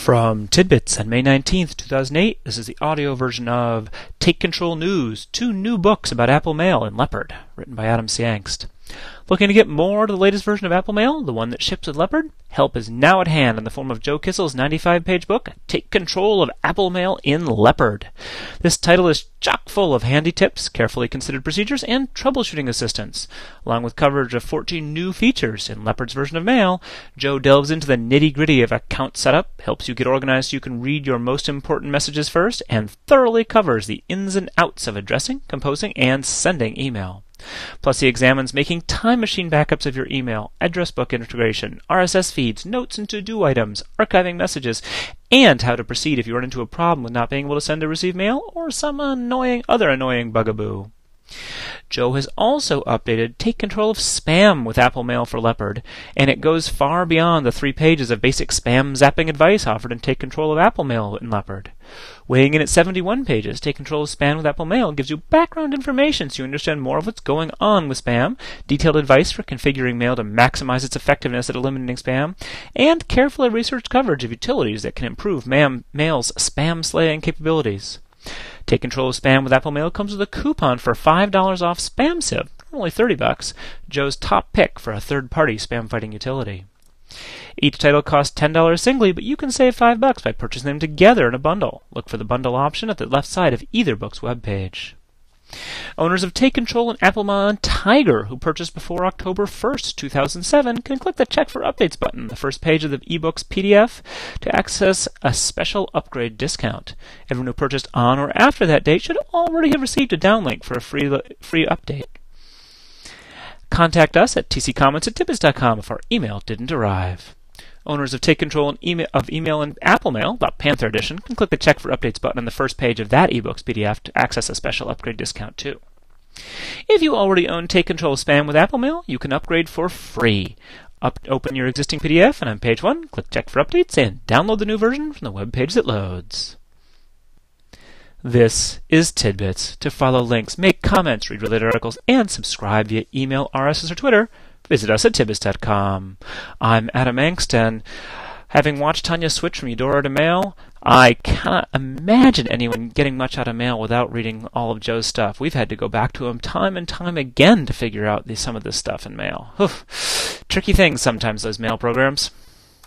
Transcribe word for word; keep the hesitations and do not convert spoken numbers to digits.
From Tidbits on May nineteenth, two thousand eight, this is the audio version of Take Control News, two new books about Apple Mail and Leopard, written by Adam C. Angst. Looking to get more to the latest version of Apple Mail, the one that ships with Leopard? Help is now at hand in the form of Joe Kissel's ninety-five page book, Take Control of Apple Mail in Leopard. This title is chock full of handy tips, carefully considered procedures, and troubleshooting assistance. Along with coverage of fourteen new features in Leopard's version of Mail, Joe delves into the nitty-gritty of account setup, helps you get organized so you can read your most important messages first, and thoroughly covers the ins and outs of addressing, composing, and sending email. Plus, he examines making time machine backups of your email, address book integration, R S S feeds, notes and to-do items, archiving messages, and how to proceed if you run into a problem with not being able to send or receive mail, or some annoying other annoying bugaboo. Joe has also updated Take Control of Spam with Apple Mail for Leopard, and it goes far beyond the three pages of basic spam zapping advice offered in Take Control of Apple Mail in Leopard. Weighing in at seventy-one pages, Take Control of Spam with Apple Mail gives you background information so you understand more of what's going on with spam, detailed advice for configuring mail to maximize its effectiveness at eliminating spam, and carefully researched coverage of utilities that can improve ma- Mail's spam slaying capabilities. Take Control of Spam with Apple Mail comes with a coupon for five dollars off SpamSieve, only thirty bucks, Joe's top pick for a third-party spam-fighting utility. Each title costs ten dollars singly, but you can save five bucks by purchasing them together in a bundle. Look for the bundle option at the left side of either book's webpage. Owners of Take Control and Apple Mail on Tiger who purchased before October first, two thousand seven can click the Check for Updates button on the first page of the ebook's P D F to access a special upgrade discount. Everyone who purchased on or after that date should already have received a downlink for a free free update. Contact us at t c comments at tidbits dot com if our email didn't arrive. Owners of Take Control and email, of Email and Apple Mail, the Panther Edition, can click the Check for Updates button on the first page of that ebook's P D F to access a special upgrade discount too. If you already own Take Control of Spam with Apple Mail, you can upgrade for free. Up, open your existing P D F and on page one, click Check for Updates and download the new version from the web page that loads. This is Tidbits. To follow links, make comments, read related articles, and subscribe via email, R S S, or Twitter, visit us at tidbits dot com. I'm Adam Angst, and having watched Tanya switch from Eudora to Mail, I cannot imagine anyone getting much out of Mail without reading all of Joe's stuff. We've had to go back to him time and time again to figure out the, some of this stuff in Mail. Whew. Tricky things sometimes, those Mail programs.